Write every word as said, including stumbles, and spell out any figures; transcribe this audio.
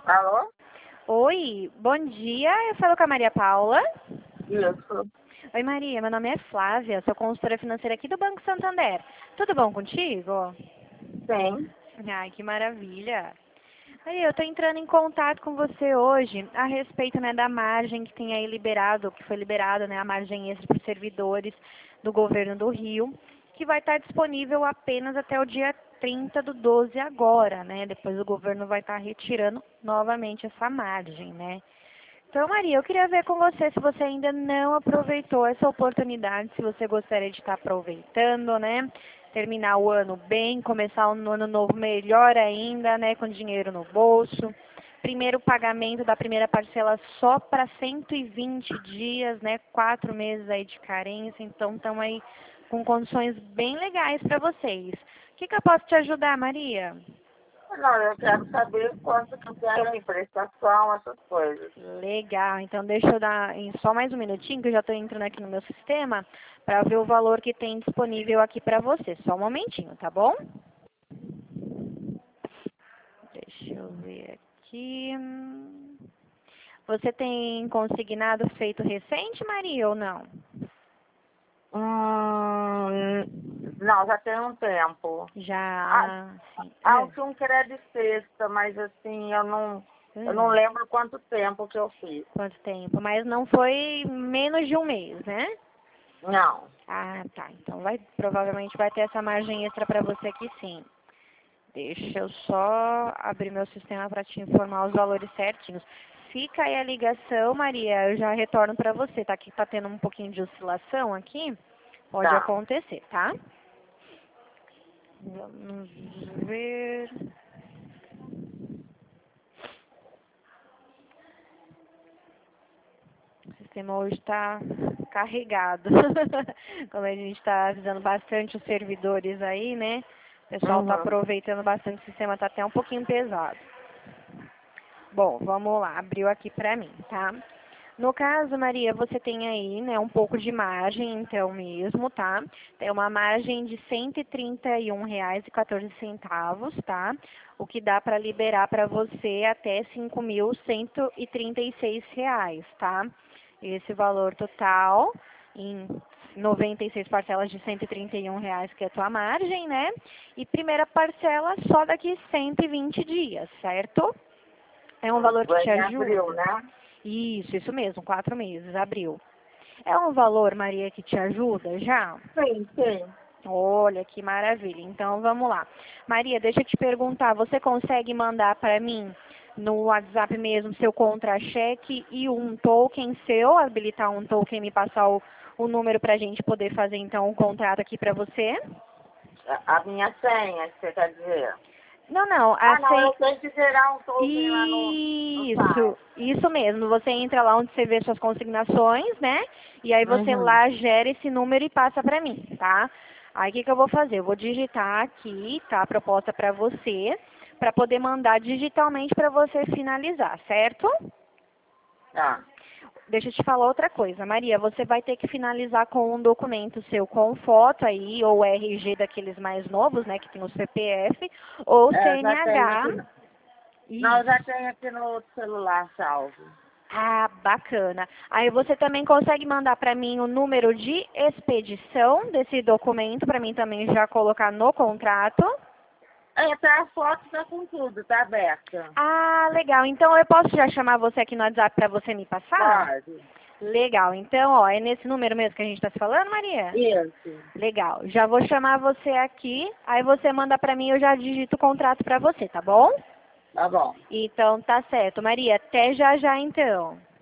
Alô? Oi, bom dia. Eu falo com a Maria Paula. Isso. Oi, Maria. Meu nome é Flávia. Sou consultora financeira aqui do Banco Santander. Tudo bom contigo? Sim. Ai, que maravilha. Maria, eu estou entrando em contato com você hoje a respeito, né, da margem que tem aí liberado, que foi liberada, né, a margem extra para os servidores do governo do Rio, que vai estar disponível apenas até o dia trinta do doze agora, né? Depois o governo vai estar retirando novamente essa margem, né? Então, Maria, eu queria ver com você se você ainda não aproveitou essa oportunidade, se você gostaria de estar aproveitando, né? Terminar o ano bem, começar um ano novo melhor ainda, né? Com dinheiro no bolso. Primeiro pagamento da primeira parcela só para cento e vinte dias, né? Quatro meses aí de carência, então estão aí com condições bem legais para vocês. O que, que eu posso te ajudar, Maria? Não, eu quero saber quanto que eu quero em prestação, essas coisas. Legal, então deixa eu dar em só mais um minutinho, que eu já estou entrando aqui no meu sistema, para ver o valor que tem disponível aqui para você. Só um momentinho, tá bom? Deixa eu ver aqui. Você tem consignado feito recente, Maria, ou não? Hum, não, já tem um tempo. Ah, Já, sim. ah, É. eu tinha um que era de sexta, mas assim, eu não, eu não Hum, lembro quanto tempo que eu fiz. quanto tempo? Mas não foi menos de um mês, né? Não. Ah, tá. Então vai, provavelmente vai ter essa margem extra para você aqui sim. Deixa eu só abrir meu sistema para te informar os valores certinhos. Fica aí a ligação, Maria, eu já retorno para você, tá? Que tá tendo um pouquinho de oscilação aqui, pode Tá. acontecer, tá? Vamos ver. O sistema hoje está carregado. Como a gente está avisando bastante os servidores aí, né? O pessoal está Uhum. aproveitando bastante, o sistema está até um pouquinho pesado. Bom, vamos lá, abriu aqui para mim, tá? No caso, Maria, você tem aí, né, um pouco de margem, então mesmo, tá? Tem uma margem de cento e trinta e um reais e quatorze centavos, tá? O que dá para liberar para você até cinco mil cento e trinta e seis reais, tá? Esse valor total em noventa e seis parcelas de cento e trinta e um reais, que é a tua margem, né? E primeira parcela só daqui cento e vinte dias, certo? É um valor que te Em abril, ajuda? né? Isso, isso mesmo, quatro meses, abril. É um valor, Maria, que te ajuda já? Sim, sim. Olha, que maravilha. Então, vamos lá. Maria, deixa eu te perguntar, você consegue mandar para mim no WhatsApp mesmo seu contra-cheque e um token seu, habilitar um token e me passar o, o número para a gente poder fazer, então, um contrato aqui para você? A, a minha senha, que você quer dizer? Não, não, a Ah, não, sen... eu tenho que gerar um token lá no, no Isso, site. isso mesmo. Você entra lá onde você vê suas consignações, né? E aí você Uhum. lá gera esse número e passa para mim, tá? Aí o que, que eu vou fazer? Eu vou digitar aqui, tá? A proposta para você, para poder mandar digitalmente para você finalizar, certo? Tá. Deixa eu te falar outra coisa, Maria. Você vai ter que finalizar com um documento seu com foto aí, ou R G daqueles mais novos, né? Que tem o C P F, ou É, já tenho C N H. aqui. no- Não, eu já Isso. tenho aqui no outro celular salvo. Ah, bacana. Aí você também consegue mandar para mim o número de expedição desse documento, para mim também já colocar no contrato. É, até a foto tá com tudo, tá aberta. Ah, legal. Então eu posso já chamar você aqui no WhatsApp para você me passar? Pode. Legal. Então, ó, é nesse número mesmo que a gente está se falando, Maria? Isso. Legal. Já vou chamar você aqui, aí você manda para mim, eu já digito o contrato para você, tá bom? Tá bom. Então tá certo. Maria, até já já então.